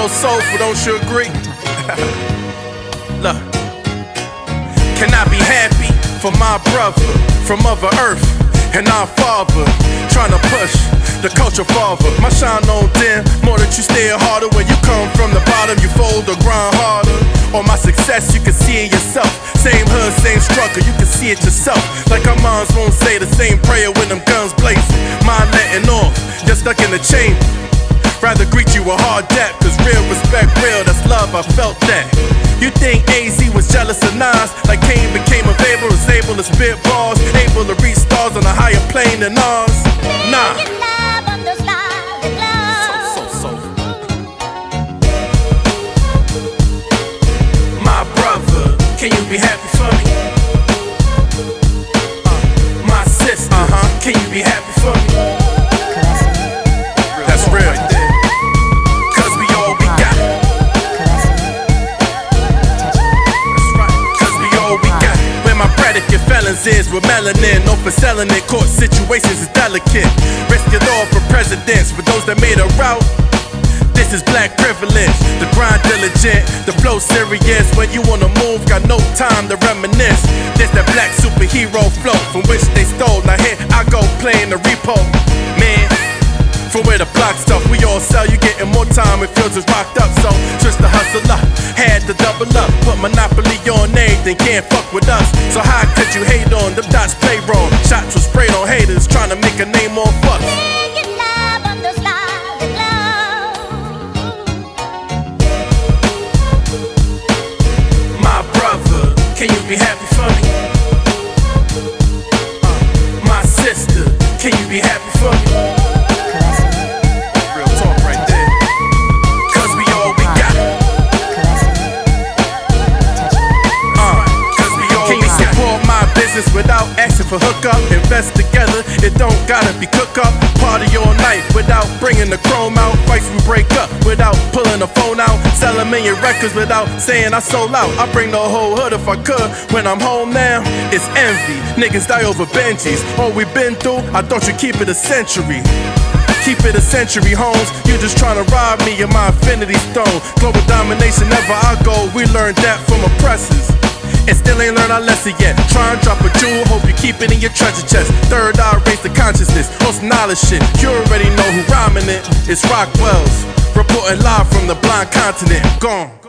so soulful, don't you agree? Look, can I be happy for my brother from Mother Earth and our father trying to push the culture forward? My shine on dim more that you stay harder. When you come from the bottom, you fold or grind harder. On my success, you can see it yourself. Same hood, same struggle, you can see it yourself. Like our moms won't say the same prayer when them guns blazing. Mine letting off, you're stuck in the chamber. Rather greet you a hard debt, cause real respect, real, that's love, I felt that. You think AZ was jealous of Nas? Like Kane became of Abel, was able to spit balls, able to reach stars on a higher plane than ours? Nah. My brother, can you be happy for me? My sister, can you be happy for me? That's real right there. Cause we all we got. That's right, cause we all we got. Where my predicate felons is with melanin, no for selling it, court situations is delicate. Risk it all for presidents, for those that made a route. This is black privilege, the grind diligent, the flow serious. When you on the move, got no time to reminisce. This that black superhero flow from which they stole. Now here I go playing the repo, man. From where the block stuff, we all sell. You getting more time, it feels it's rocked up. So switch the hustle up, had to double up. Put Monopoly on everything, can't fuck with us. So how could you hate on them dots play wrong? Shots was sprayed on haters, trying to make a name on fuck. Can you be happy for me? My sister, can you be happy for me? Real talk right there. Cause we all we got. Cause we all we got. Can you support my business without asking for hookup? Invest together, it don't gotta be cook up. Party all night without bringing the chrome out. Fights we break up without pulling the phone out. Sell a million records without saying I sold out. I bring the whole hood if I could. When I'm home now, it's envy. Niggas die over Benjis. All we been through, I thought you'd keep it a century. Keep it a century, Holmes. You just tryna rob me of my infinity stone. Global domination, never I go. We learned that from oppressors. And still ain't learned our lesson yet. Try and drop a jewel, hope you keep it in your treasure chest. Third eye, raise the consciousness, host knowledge shit. You already know who rhyming it. It's Rockwell's, reporting live from the blind continent. Gone.